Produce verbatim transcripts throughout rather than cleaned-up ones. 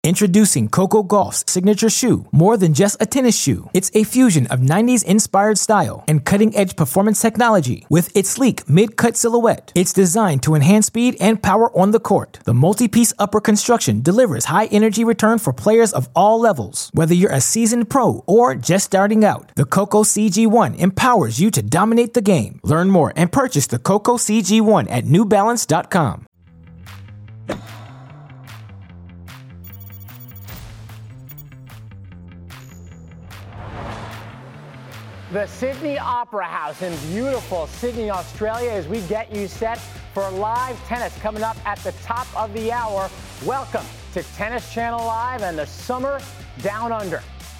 Introducing Coco Gauff's signature shoe, more than just a tennis shoe. It's a fusion of nineties-inspired style and cutting-edge performance technology. With its sleek mid-cut silhouette, it's designed to enhance speed and power on the court. The multi-piece upper construction delivers high-energy return for players of all levels. Whether you're a seasoned pro or just starting out, the Coco C G one empowers you to dominate the game. Learn more and purchase the Coco C G one at new balance dot com. The Sydney Opera House in beautiful Sydney, Australia, as we get you set for live tennis coming up at the top of the hour. Welcome to Tennis Channel Live and the Summer Down Under.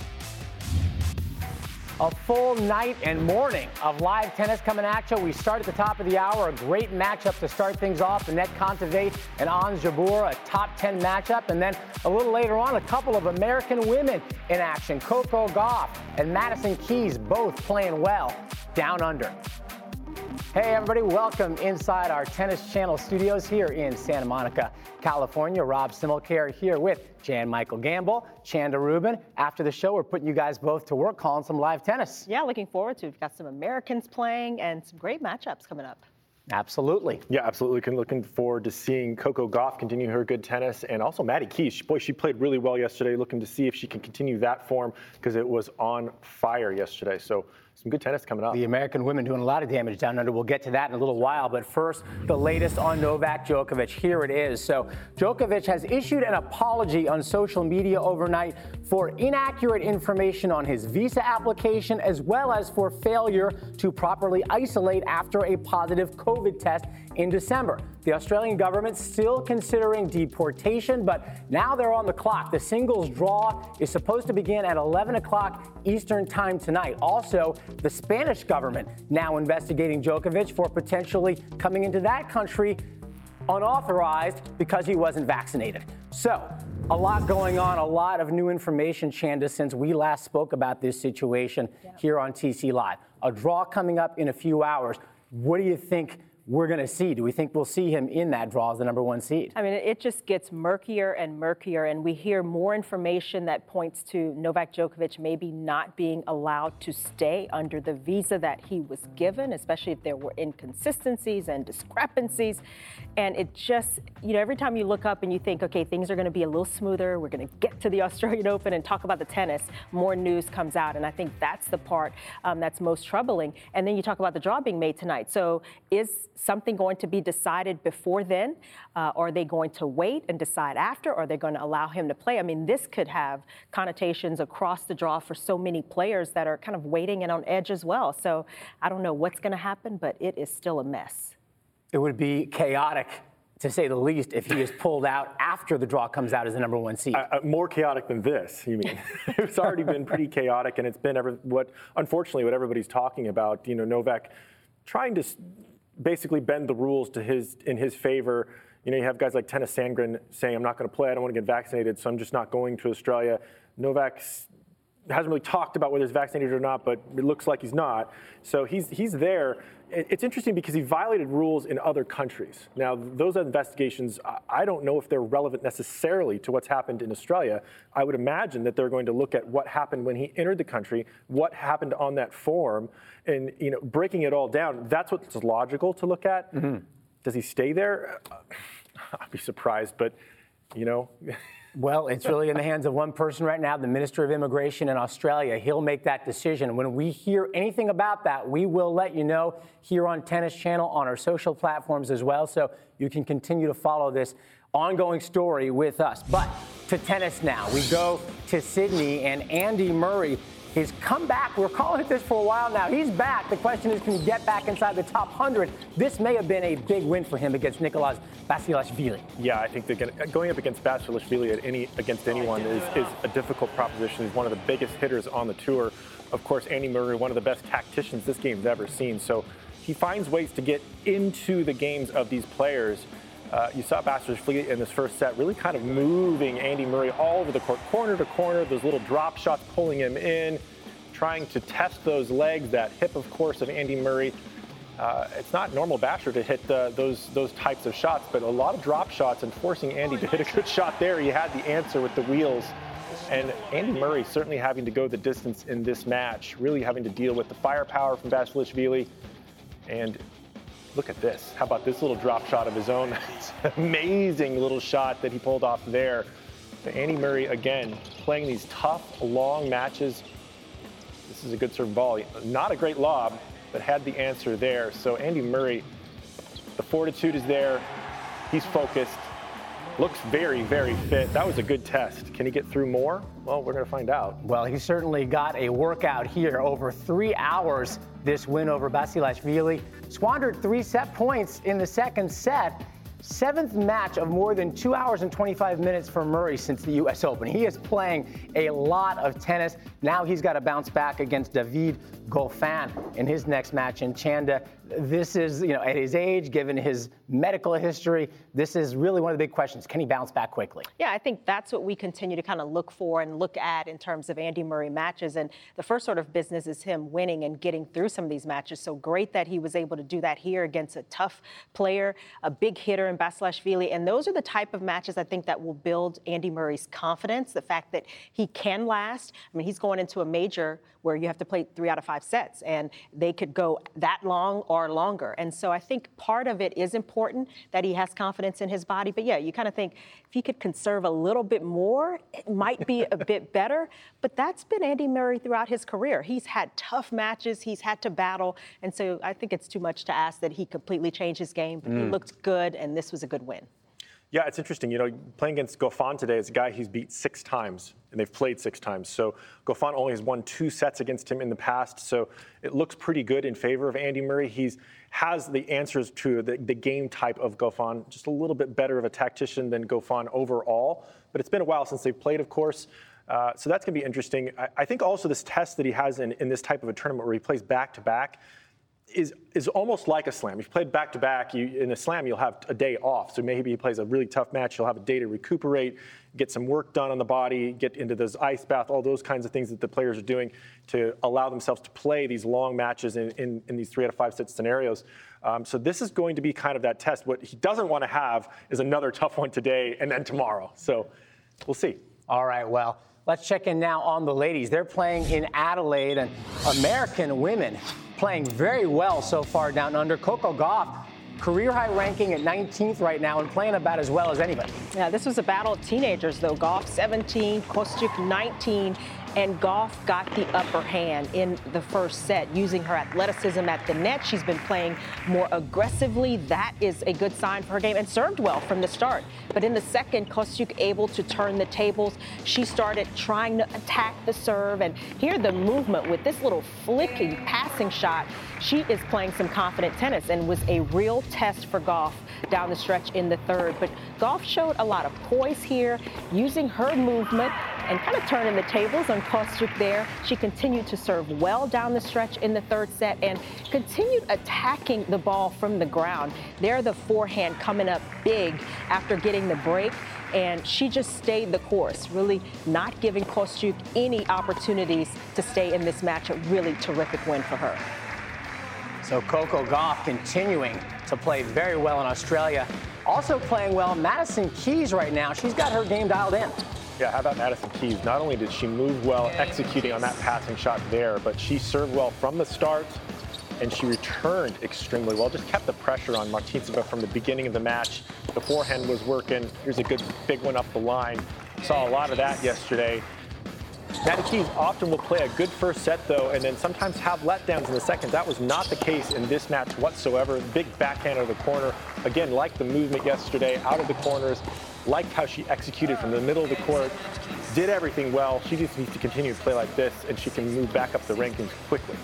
A full night and morning of live tennis coming at you. We start at the top of the hour. A great matchup to start things off. Anett Kontaveit and Ons Jabeur, a top ten matchup. And then a little later on, a couple of American women in action. Coco Gauff and Madison Keys both playing well down under. Hey everybody, welcome inside our Tennis Channel studios here in Santa Monica, California. Rob Simmelcare here with Jan Michael Gamble, Chanda Rubin. After the show, we're putting you guys both to work calling some live tennis. Yeah, looking forward to it. We've got some Americans playing and some great matchups coming up. Absolutely. Yeah, absolutely. Looking forward to seeing Coco Gauff continue her good tennis, and also Maddie Keys. Boy, she played really well yesterday. Looking to see if she can continue that form because it was on fire yesterday. So some good tennis coming up. The American women doing a lot of damage down under. We'll get to that in a little while. But first, the latest on Novak Djokovic. Here it is. So Djokovic has issued an apology on social media overnight for inaccurate information on his visa application, as well as for failure to properly isolate after a positive COVID test in December. The Australian government still considering deportation, but now they're on the clock. The singles draw is supposed to begin at eleven o'clock Eastern time tonight. Also, the Spanish government now investigating Djokovic for potentially coming into that country unauthorized because he wasn't vaccinated. So, a lot going on, a lot of new information, Chanda, since we last spoke about this situation yeah. here on T C Live. A draw coming up in a few hours. What do you think we're going to see? Do we think we'll see him in that draw as the number one seed? I mean, it just gets murkier and murkier, and we hear more information that points to Novak Djokovic maybe not being allowed to stay under the visa that he was given, especially if there were inconsistencies and discrepancies. And it just, you know, every time you look up and you think, okay, things are going to be a little smoother, we're going to get to the Australian Open and talk about the tennis, more news comes out. And I think that's the part um, that's most troubling. And then you talk about the draw being made tonight. So is something going to be decided before then? Uh, or are they going to wait and decide after? Or are they going to allow him to play? I mean, this could have connotations across the draw for so many players that are kind of waiting and on edge as well. So I don't know what's going to happen, but it is still a mess. It would be chaotic, to say the least, if he is pulled out after the draw comes out as the number one seed. Uh, more chaotic than this, you mean? It's already been pretty chaotic, and it's been every, what, unfortunately, what everybody's talking about. You know, Novak trying to basically bend the rules to his in his favor. You know, you have guys like Tennys Sandgren saying, I'm not going to play, I don't want to get vaccinated, so I'm just not going to Australia. Novak hasn't really talked about whether he's vaccinated or not, but it looks like he's not. So he's he's there. It's interesting because he violated rules in other countries. Now, those investigations, I don't know if they're relevant necessarily to what's happened in Australia. I would imagine that they're going to look at what happened when he entered the country, what happened on that form, and, you know, breaking it all down. That's what's logical to look at. Mm-hmm. Does he stay there? I'd be surprised, but, you know. Well, it's really in the hands of one person right now, the Minister of Immigration in Australia. He'll make that decision. When we hear anything about that, we will let you know here on Tennis Channel, on our social platforms as well, so you can continue to follow this ongoing story with us. But to tennis now. We go to Sydney, and Andy Murray, his comeback, we're calling it this for a while now. He's back. The question is, can he get back inside the top one hundred? This may have been a big win for him against Nicolas Basilashvili. Yeah, I think they're going up against Basilashvili at any, against anyone is, is a difficult proposition. He's one of the biggest hitters on the tour. Of course, Andy Murray, one of the best tacticians this game's ever seen. So he finds ways to get into the games of these players. Uh, you saw Basilashvili in this first set really kind of moving Andy Murray all over the court, corner to corner, those little drop shots pulling him in, trying to test those legs, that hip, of course, of Andy Murray. Uh, it's not normal Basher to hit uh, those those types of shots, but a lot of drop shots and forcing Andy to hit a good shot there. He had the answer with the wheels. And Andy Murray certainly having to go the distance in this match, really having to deal with the firepower from Basilashvili. And look at this. How about this little drop shot of his own? Amazing little shot that he pulled off there. But Andy Murray, again, playing these tough, long matches. This is a good serve ball. Not a great lob, but had the answer there. So Andy Murray, the fortitude is there. He's focused. Looks very, very fit. That was a good test. Can he get through more? Well, we're going to find out. Well, he certainly got a workout here. Over three hours, this win over Basilashvili. Squandered three set points in the second set. Seventh match of more than two hours and twenty-five minutes for Murray since the U S Open. He is playing a lot of tennis. Now he's got to bounce back against David Goffin in his next match in Chanda. This is, you know, at his age, given his medical history, this is really one of the big questions. Can he bounce back quickly? Yeah, I think that's what we continue to kind of look for and look at in terms of Andy Murray matches. And the first sort of business is him winning and getting through some of these matches. So great that he was able to do that here against a tough player, a big hitter in Basilashvili. And those are the type of matches I think that will build Andy Murray's confidence, the fact that he can last. I mean, he's going into a major where you have to play three out of five sets, and they could go that long or longer. And so I think part of it is important that he has confidence in his body. But yeah, you kind of think if he could conserve a little bit more, it might be a bit better. But that's been Andy Murray throughout his career. He's had tough matches. He's had to battle. And so I think it's too much to ask that he completely changed his game. But mm. he looked good, and this was a good win. Yeah, it's interesting. You know, playing against Goffin today is a guy he's beat six times, and they've played six times. So Goffin only has won two sets against him in the past. So it looks pretty good in favor of Andy Murray. He's has the answers to the, the game type of Goffin, just a little bit better of a tactician than Goffin overall. But it's been a while since they've played, of course. Uh, so that's going to be interesting. I, I think also this test that he has in, in this type of a tournament where he plays back-to-back is is almost like a slam. If you played back-to-back, you, in a slam, you'll have a day off. So maybe he plays a really tough match. You'll have a day to recuperate, get some work done on the body, get into this ice bath, all those kinds of things that the players are doing to allow themselves to play these long matches in, in, in these three out of five set scenarios. Um, so this is going to be kind of that test. What he doesn't want to have is another tough one today and then tomorrow. So we'll see. All right, well, let's check in now on the ladies. They're playing in Adelaide, and American women playing very well so far down under. Coco Gauff, career high ranking at nineteenth right now and playing about as well as anybody. Yeah, this was a battle of teenagers, though. Gauff seventeen, Kostyuk nineteen, and Gauff got the upper hand in the first set, using her athleticism at the net. She's been playing more aggressively. That is a good sign for her game, and served well from the start. But in the second, Kostyuk able to turn the tables. She started trying to attack the serve, and here the movement with this little flicking passing shot. She is playing some confident tennis and was a real test for Gauff down the stretch in the third. But Gauff showed a lot of poise here, using her movement and kind of turning the tables on Kostyuk there. She continued to serve well down the stretch in the third set and continued attacking the ball from the ground. There, the forehand coming up big after getting the break, and she just stayed the course, really not giving Kostyuk any opportunities to stay in this match. A really terrific win for her. So Coco Gauff continuing to play very well in Australia. Also playing well, Madison Keys right now. She's got her game dialed in. Yeah, how about Madison Keys? Not only did she move well executing on that passing shot there, but she served well from the start, and she returned extremely well. Just kept the pressure on Martinsova from the beginning of the match. The forehand was working. Here's a good big one up the line. Saw a lot of that yesterday. Madison Keys often will play a good first set, though, and then sometimes have letdowns in the second. That was not the case in this match whatsoever. Big backhand out of the corner. Again, like the movement yesterday, out of the corners. Liked how she executed from the middle of the court. Did everything well. She just needs to continue to play like this, and she can move back up the rankings quickly.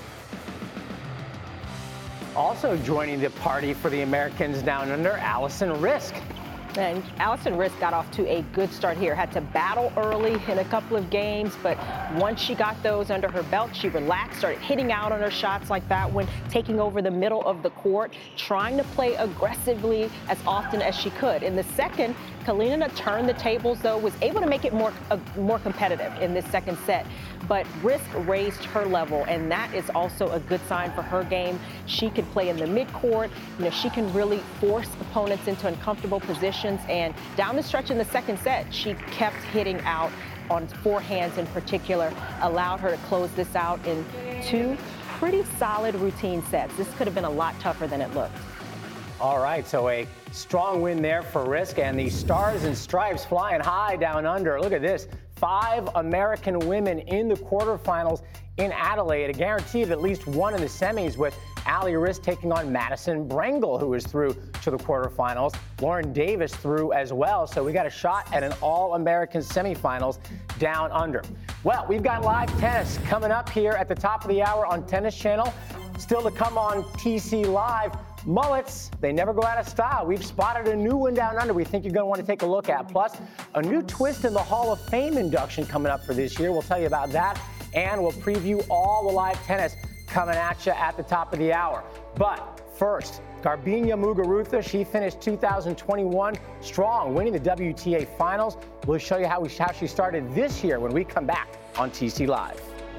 Also joining the party for the Americans down under, Alison Riske. And Alison Riske got off to a good start here. Had to battle early in a couple of games, but once she got those under her belt, she relaxed, started hitting out on her shots like that when taking over the middle of the court, trying to play aggressively as often as she could. In the second, Kalinina turned the tables, though, was able to make it more uh, more competitive in this second set. But Risk raised her level, and that is also a good sign for her game. She can play in the midcourt. You know, she can really force opponents into uncomfortable positions. And down the stretch in the second set, she kept hitting out on forehands in particular, allowed her to close this out in two pretty solid routine sets. This could have been a lot tougher than it looked. All right, so a strong win there for Risk, and the Stars and Stripes flying high down under. Look at this. Five American women in the quarterfinals in Adelaide, a guarantee of at least one in the semis, with Allie Risk taking on Madison Brengle, who is through to the quarterfinals. Lauren Davis through as well, so we got a shot at an all-American semifinals down under. Well, we've got live tennis coming up here at the top of the hour on Tennis Channel. Still to come on T C Live. Mullets, they never go out of style. We've spotted a new one down under we think you're going to want to take a look at. Plus, a new twist in the Hall of Fame induction coming up for this year. We'll tell you about that, and we'll preview all the live tennis coming at you at the top of the hour. But first, Garbiñe Muguruza, she finished two thousand twenty-one strong, winning the W T A Finals. We'll show you how, we, how she started this year when we come back on T C Live.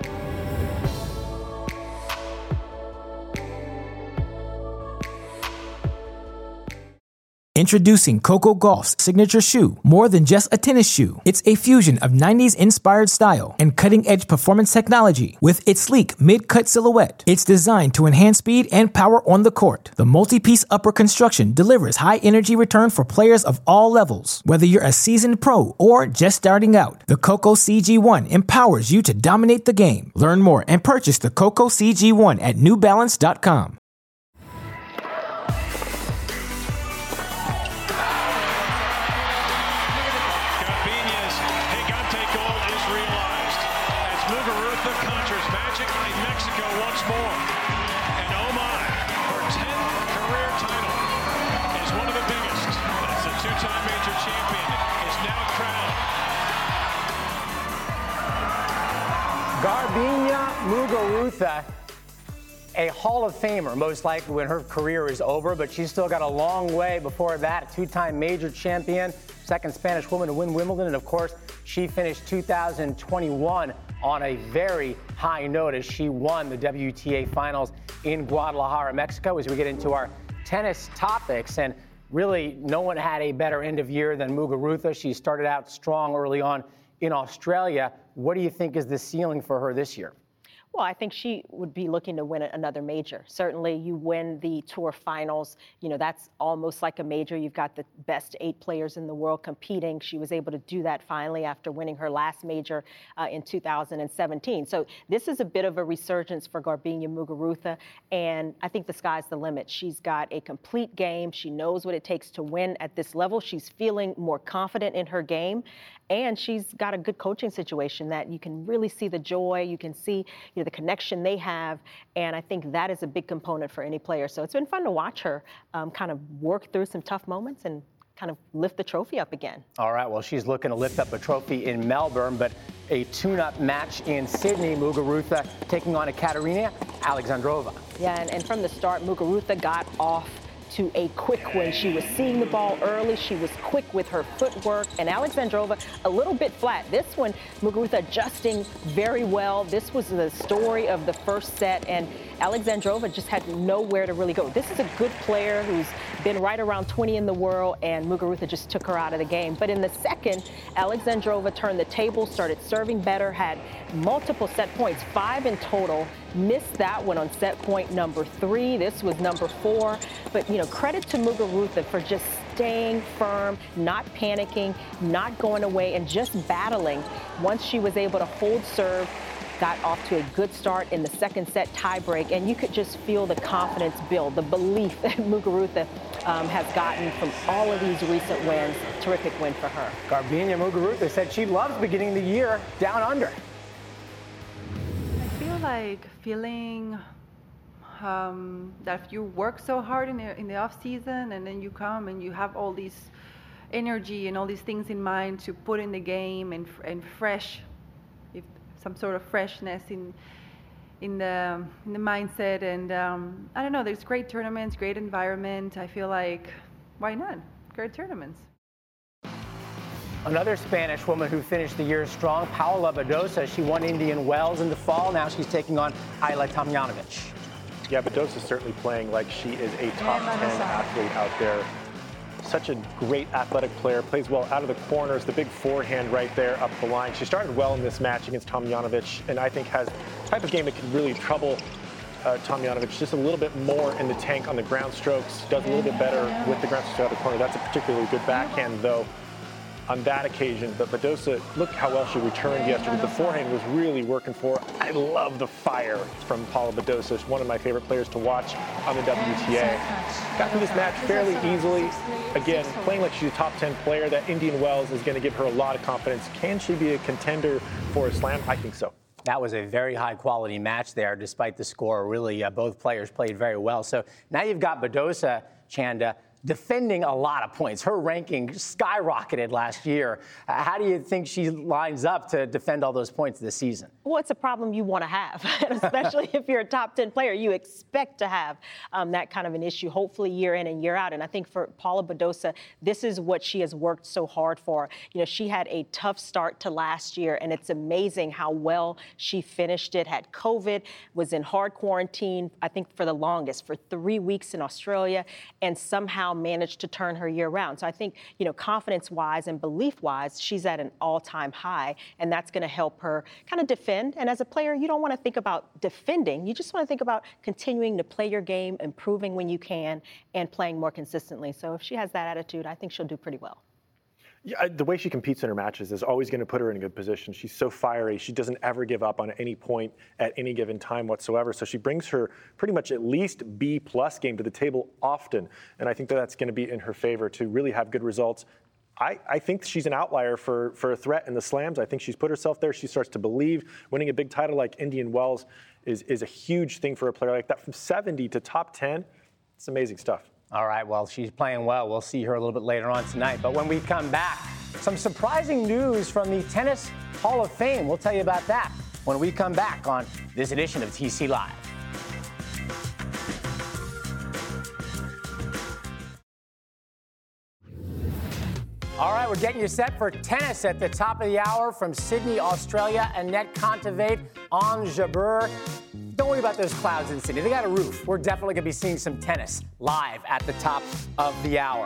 Introducing Coco Gauff's signature shoe, more than just a tennis shoe. It's a fusion of nineties-inspired style and cutting-edge performance technology. With its sleek mid-cut silhouette, it's designed to enhance speed and power on the court. The multi-piece upper construction delivers high-energy return for players of all levels. Whether you're a seasoned pro or just starting out, the Coco C G one empowers you to dominate the game. Learn more and purchase the Coco C G one at new balance dot com. Garbiñe Muguruza, a Hall of Famer, most likely when her career is over, but she's still got a long way before that. A two-time major champion, second Spanish woman to win Wimbledon, and of course, she finished two thousand twenty-one on a very high note as she won the W T A Finals in Guadalajara, Mexico. As we get into our tennis topics, and really no one had a better end of year than Muguruza. She started out strong early on in Australia. What do you think is the ceiling for her this year? Well, I think she would be looking to win another major. Certainly, you win the Tour Finals. You know, that's almost like a major. You've got the best eight players in the world competing. She was able to do that finally after winning her last major uh, in two thousand seventeen. So this is a bit of a resurgence for Garbiñe Muguruza, and I think the sky's the limit. She's got a complete game. She knows what it takes to win at this level. She's feeling more confident in her game, and she's got a good coaching situation that you can really see the joy. You can see, you know, the connection they have, and I think that is a big component for any player. So it's been fun to watch her um, kind of work through some tough moments and kind of lift the trophy up again. All right, well, she's looking to lift up a trophy in Melbourne, but a tune-up match in Sydney. Muguruza taking on Ekaterina Alexandrova. Yeah, and, and from the start, Muguruza got off to a quick win. She was seeing the ball early. She was quick with her footwork. And Alexandrova, a little bit flat. This one, Muguruza adjusting very well. This was the story of the first set, and Alexandrova just had nowhere to really go. This is a good player who's been right around twenty in the world, and Muguruza just took her out of the game. But in the second, Alexandrova turned the table, started serving better, had multiple set points, five in total. Missed that one on set point number three. This was number four. But, you know, credit to Muguruza for just staying firm, not panicking, not going away, and just battling. Once she was able to hold serve, got off to a good start in the second set tiebreak, and you could just feel the confidence build, the belief that Muguruza um, has gotten from all of these recent wins. Terrific win for her. Garbiñe Muguruza said she loves beginning the year down under. I feel like feeling um, that you work so hard in the, in the off season, and then you come and you have all this energy and all these things in mind to put in the game, and and fresh, if some sort of freshness in in the in the mindset. And um, I don't know. There's great tournaments, great environment. I feel like, why not? Great tournaments. Another Spanish woman who finished the year strong, Paula Badosa. She won Indian Wells in the fall. Now she's taking on Ajla Tomljanovic. Yeah, Badosa's certainly playing like she is a top ten athlete out there. Such a great athletic player, plays well out of the corners, the big forehand right there up the line. She started well in this match against Tomljanovic, and I think has the type of game that can really trouble uh, Tomljanovic just a little bit more in the tank on the ground strokes. Does a little bit better with the ground strokes out of the corner. That's a particularly good backhand, though, on that occasion. But Badosa, look how well she returned yesterday. The forehand was really working for her. I love the fire from Paula Badosa. She's one of my favorite players to watch on the W T A. Got through this match fairly easily. Again, playing like she's a top ten player. That Indian Wells is going to give her a lot of confidence. Can she be a contender for a slam? I think so. That was a very high-quality match there, despite the score. Really, uh, both players played very well. So now you've got Badosa, Chanda, defending a lot of points. Her ranking skyrocketed last year. Uh, how do you think she lines up to defend all those points this season? Well, it's a problem you want to have, especially if you're a top ten player. You expect to have um, that kind of an issue, hopefully year in and year out. And I think for Paula Badosa, this is what she has worked so hard for. You know, she had a tough start to last year, and it's amazing how well she finished it. Had COVID, was in hard quarantine, I think for the longest, for three weeks in Australia, and somehow managed to turn her year round. So I think, you know, confidence-wise and belief-wise, she's at an all-time high, and that's going to help her kind of defend. And as a player, you don't want to think about defending. You just want to think about continuing to play your game, improving when you can, and playing more consistently. So if she has that attitude, I think she'll do pretty well. Yeah, the way she competes in her matches is always going to put her in a good position. She's so fiery. She doesn't ever give up on any point at any given time whatsoever. So she brings her pretty much at least B plus game to the table often. And I think that that's going to be in her favor to really have good results. I, I think she's an outlier for, for a threat in the slams. I think she's put herself there. She starts to believe winning a big title like Indian Wells is, is a huge thing for a player like that. From seventy to top ten, it's amazing stuff. All right, well, she's playing well. We'll see her a little bit later on tonight. But when we come back, some surprising news from the Tennis Hall of Fame. We'll tell you about that when we come back on this edition of T C Live. All right, we're getting you set for tennis at the top of the hour from Sydney, Australia. Anett Kontaveit, Ons Jabeur. Don't worry about those clouds in Sydney. They got a roof. We're definitely going to be seeing some tennis live at the top of the hour.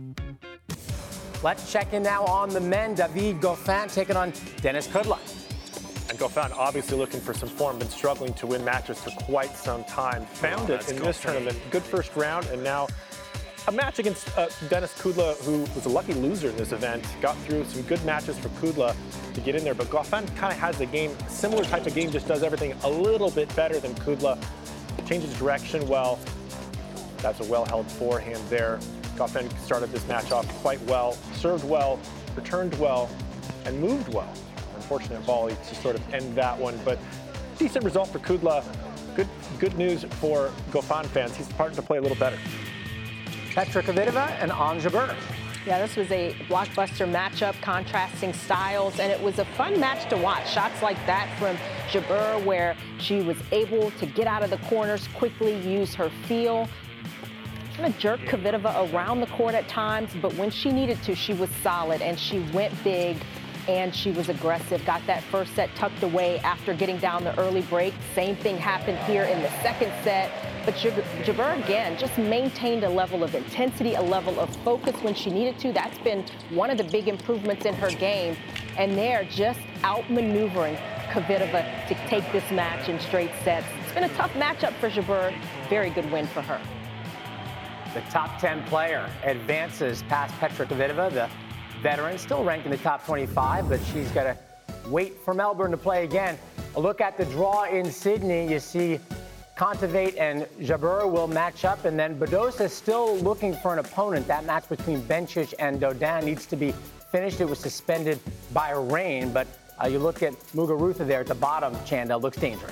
Let's check in now on the men. David Goffin taking on Denis Kudla. And Goffin obviously looking for some form, been struggling to win matches for quite some time. Found oh, it in Goffin. This tournament. Good first round, and now a match against uh, Denis Kudla, who was a lucky loser in this event. Got through some good matches for Kudla to get in there, but Goffin kind of has the game, similar type of game, just does everything a little bit better than Kudla. Changes direction well. That's a well-held forehand there. Goffin started this match off quite well, served well, returned well, and moved well. Unfortunate volley to sort of end that one, but decent result for Kudla. Good, good news for Goffin fans. He's starting to play a little better. Petra Kvitova and Ons Jabeur. Yeah, this was a blockbuster matchup, contrasting styles, and it was a fun match to watch. Shots like that from Jabeur, where she was able to get out of the corners quickly, use her feel, kind of jerk Kvitova around the court at times, but when she needed to, she was solid, and she went big, and she was aggressive. Got that first set tucked away after getting down the early break. Same thing happened here in the second set. But Jabeur, again, just maintained a level of intensity, a level of focus when she needed to. That's been one of the big improvements in her game. And they're just outmaneuvering Kvitova to take this match in straight sets. It's been a tough matchup for Jabeur. Very good win for her. The top ten player advances past Petra Kvitova, the veteran, still ranked in the top twenty-five, but she's got to wait for Melbourne to play again. A look at the draw in Sydney. You see Kontaveit and Jabeur will match up, and then Badosa is still looking for an opponent. That match between Bencic and Dodin needs to be finished. It was suspended by rain, but uh, you look at Muguruza there at the bottom, Chanda, looks dangerous.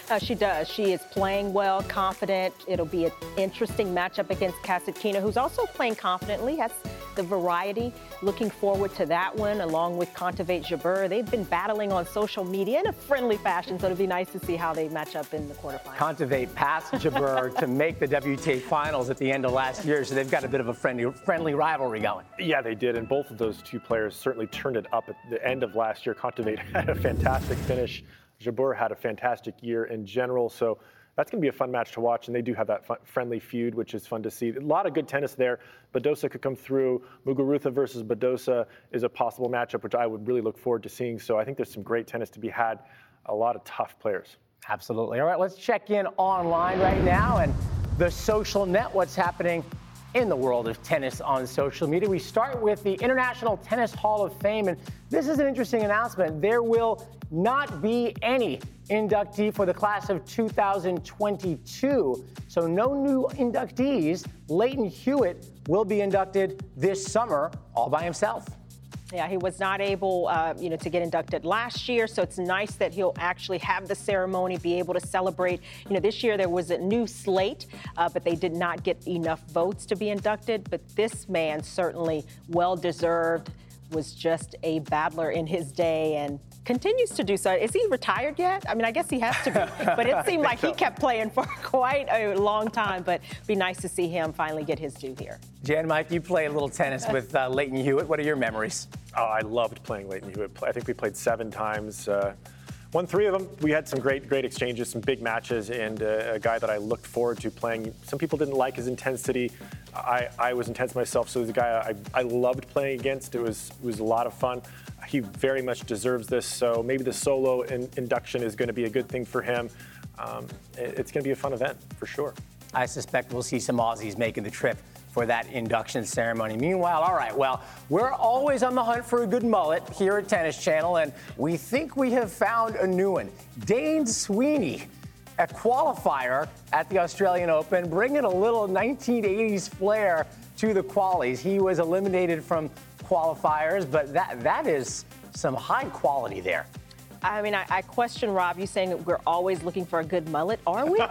Uh, she does. She is playing well, confident. It'll be an interesting matchup against Kasatkina, who's also playing confidently. Has the variety. Looking forward to that one, along with Kontaveit Jabeur. They've been battling on social media in a friendly fashion, so it'll be nice to see how they match up in the quarterfinals. Kontaveit passed Jabeur to make the W T A finals at the end of last year, so they've got a bit of a friendly, friendly rivalry going. Yeah, they did, and both of those two players certainly turned it up at the end of last year. Kontaveit had a fantastic finish. Jabeur had a fantastic year in general, so that's going to be a fun match to watch, and they do have that fun, friendly feud, which is fun to see. A lot of good tennis there. Badosa could come through. Muguruza versus Badosa is a possible matchup, which I would really look forward to seeing. So I think there's some great tennis to be had. A lot of tough players. Absolutely. All right, let's check in online right now and the social net, what's happening in the world of tennis on social media. We start with the International Tennis Hall of Fame, and this is an interesting announcement. There will not be any inductee for the class of two thousand twenty-two. So no new inductees. Lleyton Hewitt will be inducted this summer all by himself. Yeah, he was not able, uh, you know, to get inducted last year, so it's nice that he'll actually have the ceremony, be able to celebrate. You know, this year there was a new slate, uh, but they did not get enough votes to be inducted. But this man certainly well-deserved, was just a battler in his day and continues to do so. Is he retired yet? I mean, I guess he has to be, but it seemed like so. He kept playing for quite a long time, but it'd be nice to see him finally get his due here. Jan, Mike, you play a little tennis with uh, Lleyton Hewitt. What are your memories? Oh, I loved playing Lleyton Hewitt. I think we played seven times. Uh, won three of them. We had some great, great exchanges, some big matches, and uh, a guy that I looked forward to playing. Some people didn't like his intensity. I, I was intense myself, so he was a guy I, I loved playing against. It was, it was a lot of fun. He very much deserves this, so maybe the solo in, induction is going to be a good thing for him. Um, it, it's going to be a fun event, for sure. I suspect we'll see some Aussies making the trip for that induction ceremony. Meanwhile, all right, well, we're always on the hunt for a good mullet here at Tennis Channel, and we think we have found a new one. Dane Sweeney, a qualifier at the Australian Open, bringing a little nineteen eighties flair to the qualies. He was eliminated from qualifiers, but that that is some high quality there. I mean, I, I question, Rob, you saying that we're always looking for a good mullet. Are we?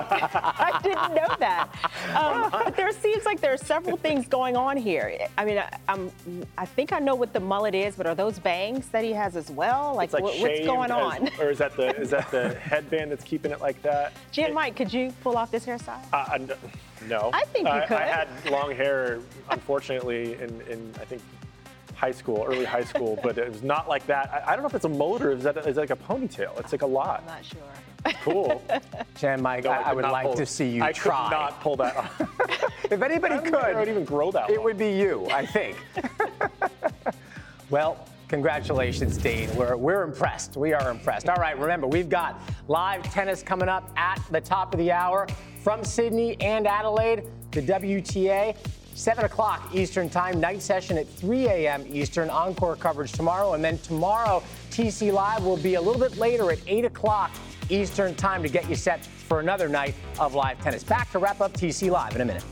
I didn't know that. Um, but there seems like there are several things going on here. I mean, I, I'm, I think I know what the mullet is, but are those bangs that he has as well? Like, like what, what's going on? As, or is that the is that the headband that's keeping it like that? Jan, Mike, could you pull off this hairstyle? Uh, no. I think you I, could. I had long hair, unfortunately, in, in I think, high school, early high school, but it was not like that. I, I don't know if it's a mold or is that is that like a ponytail? It's like a lot. I'm not sure. Cool. Jan, Mike, no, I, I would like pull, to see you I try. I could not pull that off. If anybody I could, I would even grow that it long. would be you, I think. Well, congratulations, Dane. We're, we're impressed. We are impressed. All right, remember, we've got live tennis coming up at the top of the hour from Sydney and Adelaide, the W T A. seven o'clock Eastern Time, night session at three a.m. Eastern, encore coverage tomorrow. And then tomorrow, T C Live will be a little bit later at eight o'clock Eastern Time to get you set for another night of live tennis. Back to wrap up T C Live in a minute.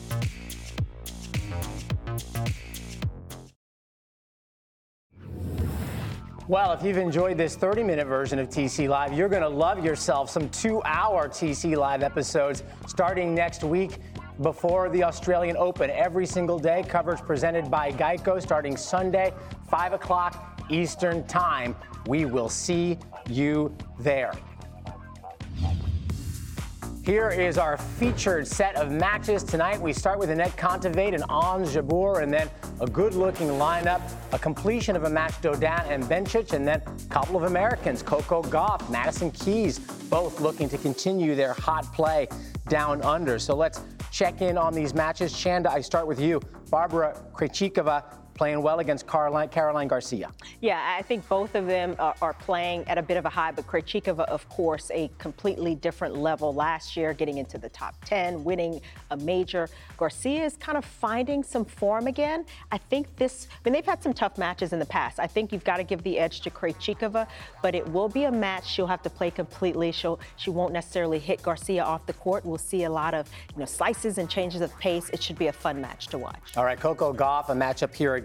Well, if you've enjoyed this thirty-minute version of T C Live, you're going to love yourself some two-hour T C Live episodes starting next week before the Australian Open. Every single day, coverage presented by Geico starting Sunday, five o'clock Eastern Time. We will see you there. Here is our featured set of matches tonight. We start with Anett Kontaveit and Ons Jabeur, and then a good-looking lineup, a completion of a match, Dodin and Bencic, and then a couple of Americans, Coco Gauff, Madison Keys, both looking to continue their hot play down under. So let's check in on these matches. Chanda, I start with you. Barbara Krejcikova playing well against Caroline, Caroline Garcia. Yeah, I think both of them are, are playing at a bit of a high, but Krejcikova, of course, a completely different level last year, getting into the top ten, winning a major. Garcia is kind of finding some form again. I think this, I mean, they've had some tough matches in the past. I think you've got to give the edge to Krejcikova, but it will be a match she'll have to play completely. She'll, she won't necessarily hit Garcia off the court. We'll see a lot of, you know, slices and changes of pace. It should be a fun match to watch. All right, Coco Gauff, a matchup here again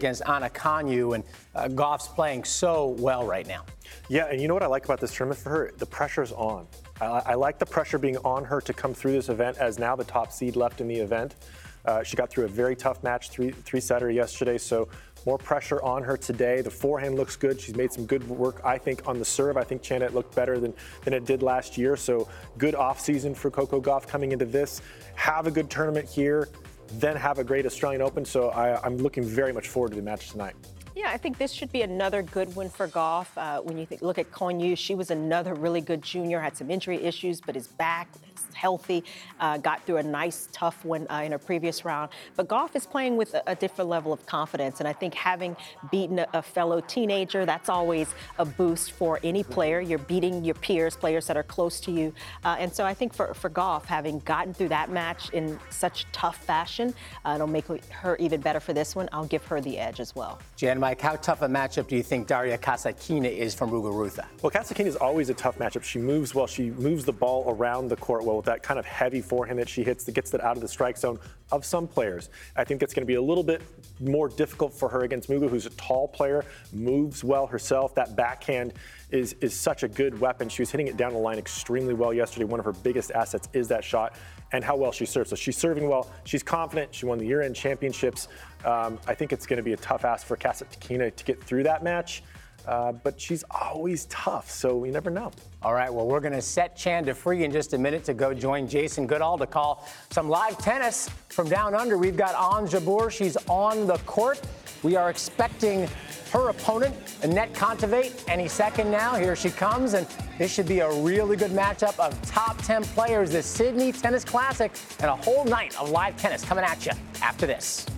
against Anna Konjuh, and uh, Gauff's playing so well right now. Yeah, and you know what I like about this tournament for her? The pressure's on. I, I like the pressure being on her to come through this event as now the top seed left in the event. Uh, she got through a very tough match, three, three-setter yesterday, so more pressure on her today. The forehand looks good. She's made some good work, I think, on the serve. I think Chana looked better than, than it did last year, so good off-season for Coco Gauff coming into this. Have a good tournament here, then have a great Australian Open, so I, I'm looking very much forward to the match tonight. Yeah, I think this should be another good one for Gauff. Uh, when you think, look at Konjuh, she was another really good junior, had some injury issues, but is back, is healthy, uh, got through a nice, tough one uh, in her previous round. But Gauff is playing with a, a different level of confidence, and I think having beaten a, a fellow teenager, that's always a boost for any player. You're beating your peers, players that are close to you. Uh, and so I think for, for Gauff, having gotten through that match in such tough fashion, uh, it'll make her even better for this one. I'll give her the edge as well. Jan, Mike, how tough a matchup do you think Daria Kasatkina is from Muguruza? Well, Kasatkina is always a tough matchup. She moves well. She moves the ball around the court well with that kind of heavy forehand that she hits that gets that out of the strike zone of some players. I think that's going to be a little bit more difficult for her against Mugu, who's a tall player, moves well herself. That backhand is, is such a good weapon. She was hitting it down the line extremely well yesterday. One of her biggest assets is that shot and how well she serves. So she's serving well. She's confident. She won the year-end championships. Um, I think it's going to be a tough ask for Kasatkina to get through that match, uh, but she's always tough, so you never know. All right, well, we're going to set Chanda free in just a minute to go join Jason Goodall to call some live tennis from down under. We've got Ons Jabeur. She's on the court. We are expecting her opponent, Anett Kontaveit, any second now. Here she comes, and this should be a really good matchup of top ten players, the Sydney Tennis Classic, and a whole night of live tennis coming at you after this.